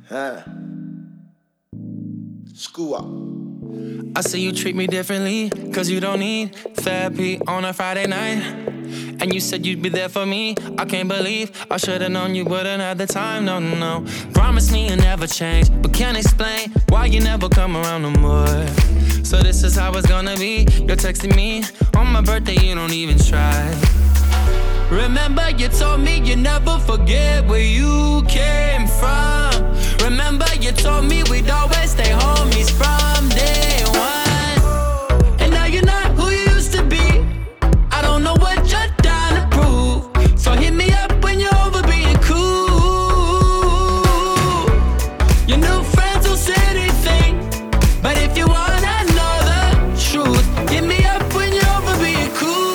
School up. I see you treat me differently, cause you don't need therapy on a Friday night. And you said you'd be there for me. I can't believe I should've known you wouldn't have the time, no. Promise me you'll never change, but can't explain why you never come around no more. So this is how it's gonna be. You're texting me on my birthday, you don't even try. Remember you told me you never forget where you came from. Remember you told me we'd always stay homies from day one. And now you're not who you used to be. I don't know what you're trying to prove. So hit me up when you're over being cool. Your new friends will say anything, but if you wanna know the truth, hit me up when you're over being cool.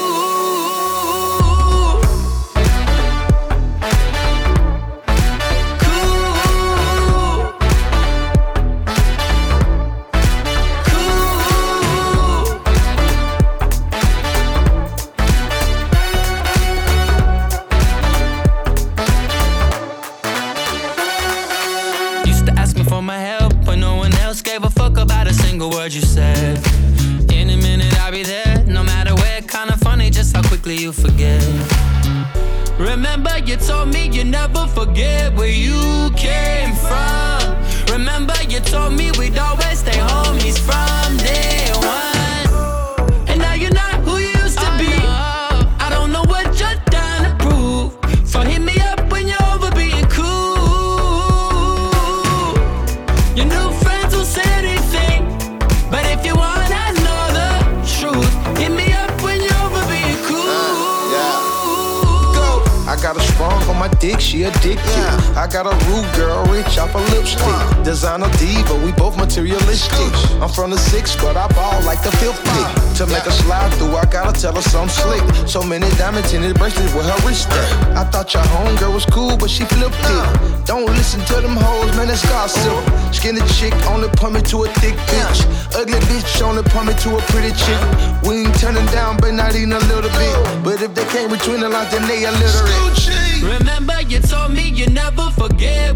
Word you said. In a minute I'll be there, no matter where. Kinda funny just how quickly you forget. Remember you told me you never forget where you came from. Remember you told me we'd always stay homies from day one. And now you're not who you used to be. I don't know what you're trying to prove. So hit me up when you're over being cool. Your new friends will say anything, but if you wanna know the truth, hit me up when you're over being cool. Go. I got a sprung on my dick, she addicted. I got a rude girl, rich off a lipstick. Designer diva, we both materialistic. I'm from the 6, but I ball like the 50. To make her slide through, I gotta tell her something slick. So many diamonds in his bracelet with her wrist at. I thought your homegirl was cool, but she flipped it. Don't listen to them hoes, man, it's gossip. Skinny chick only point me to a thick bitch. Ugly bitch only point me to a pretty chick. We ain't turning down, but not even a little bit. But if they came between the lines, then they illiterate. Remember you told me you never forget